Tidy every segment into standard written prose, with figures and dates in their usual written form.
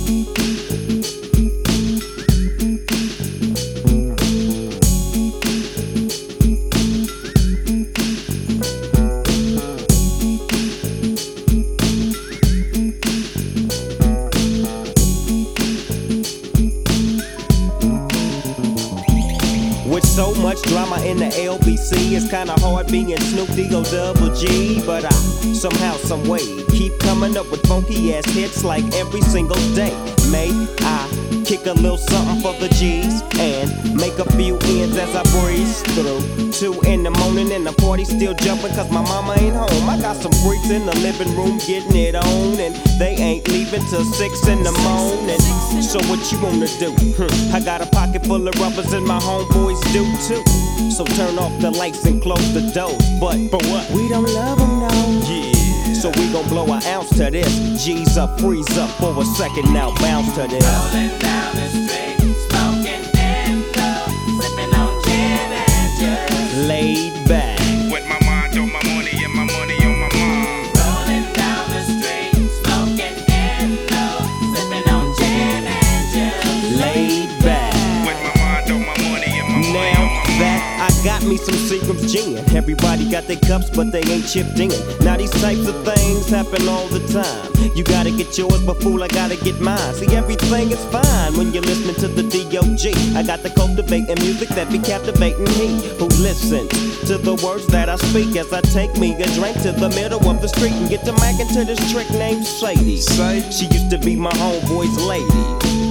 With so much drama in the LBC, it's kinda hard being Snoop D-O double G. But I somehow, someway, keep coming up with funky ass hits like every single day. May I kick a little something for the G's and make a few ends as I breeze through 2 in the morning and the party still jumping cause my mama ain't home. I got some freaks in the living room getting it on and they ain't leaving till 6 in the morning. So what you wanna do? I got a pocket full of rubbers and my homeboys do too. So turn off the lights and close the doors. But for what? We don't love them no. Yeah. So we gon' blow an ounce to this. G's up, freeze up for a second now, bounce to this. Rolling down the street, smoking Indo, sipping on gin and juice. Laid back. With my mind on my money and my money on my mind. Rolling down the street, smoking Indo, sipping on gin and juice. Laid back. With my mind on my money and my money Now on my that mind. I got me some Seagram's gin. Everybody got their cups, but they ain't chipped in. Now these types of things happen all the time. You gotta get yours, but fool, I gotta get mine. See, everything is fine when you're listening to the D.O.G. I got the cultivating music that be captivating he who listens to the words that I speak as I take me a drink to the middle of the street and get to mackin' to this trick named Sadie. She used to be my homeboy's lady.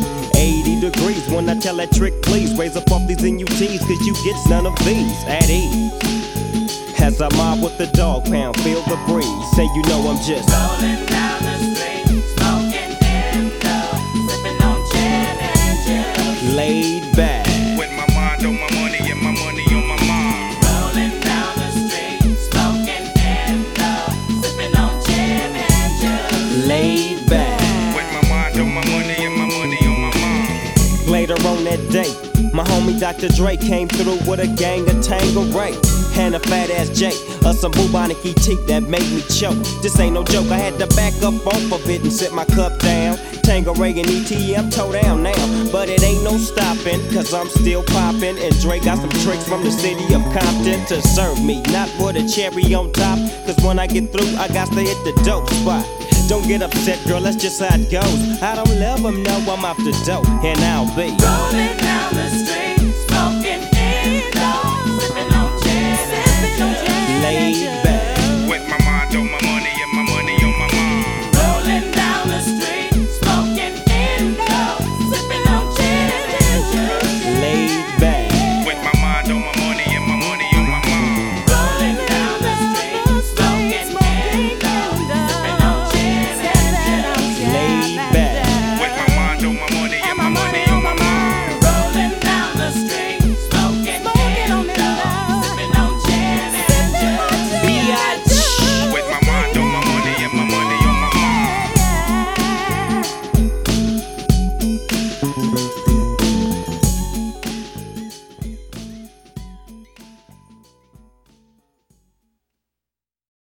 80 degrees when I tell that trick, please raise up off these NUTs, cause you get none of these at ease. As I mob with the dog pound, feel the breeze, say you know I'm just Rolling down the street, smoking Indo, sipping on gin and juice. laid back. With my mind on my money and my money on my mind. Rolling down the street, smoking Indo, sipping on gin and juice. Laid back. With my mind on my money and my money on my mind. Later on that day, my homie Dr. Dre came through with a gang of Tangeray and a fat ass J of some bubonic ET that made me choke. This ain't no joke, I had to back up off of it and sit my cup down. Tangeray and ET, I'm toe down now, but it ain't no stopping, cause I'm still popping. And Dre got some tricks from the city of Compton to serve me, not with a cherry on top, cause when I get through, I got to hit the dope spot. Don't get upset, girl, that's just how it goes. I don't love them, no, I'm off the dope, and I'll be Rolling down the street, smoking Indo, sipping on gin and juice. laid